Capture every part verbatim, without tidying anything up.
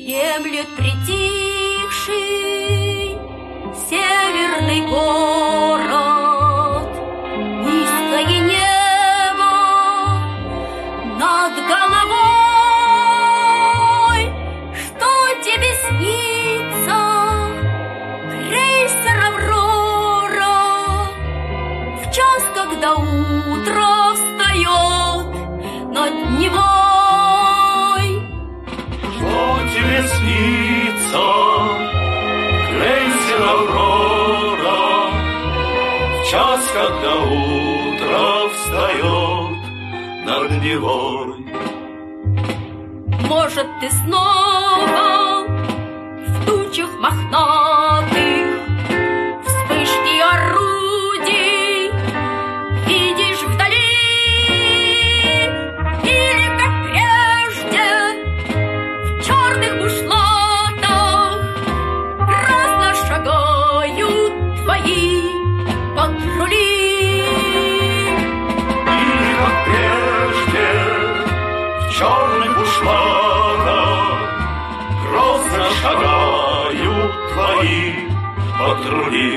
Дремлет притихший северный город, низкое небо над головой. Что тебе снится, крейсер «Аврора», в час, когда утро встает над Невой? Что тебе снится, крейсер «Аврора», в час, когда утро встает над Невой? Может, ты снова в тучах мохнатых вспышки орудий видишь вдали, или, как прежде, в черных бушлатах грозно шагают твои патрули. Или, как прежде, в черных бушлатах грозно шагают твои патрули.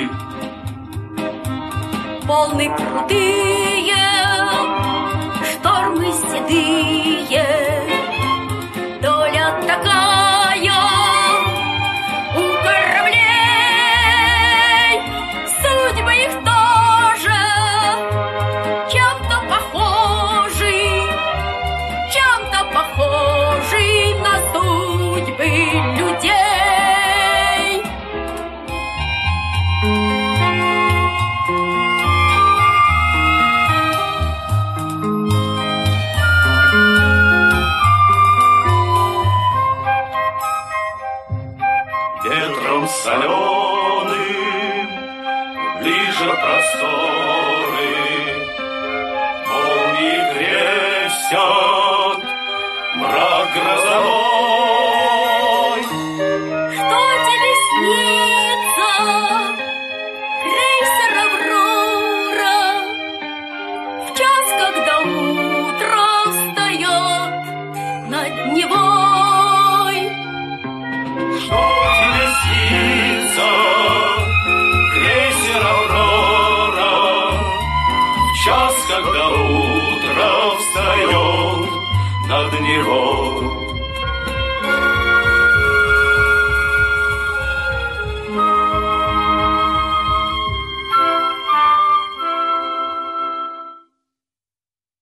Волны крутые, штормы седые, доля такая у кораблей. Судьбы их тоже чем-то похожи, чем-то похожи на судьбы людей. Ветром соленым ближе просторы, молнии крестят мрак грозовой. Что тебе снится, крейсер «Аврора», в час, когда утро встает над Невой? Что тебе снится, крейсер «Аврора», в час, когда утро встает над Невой?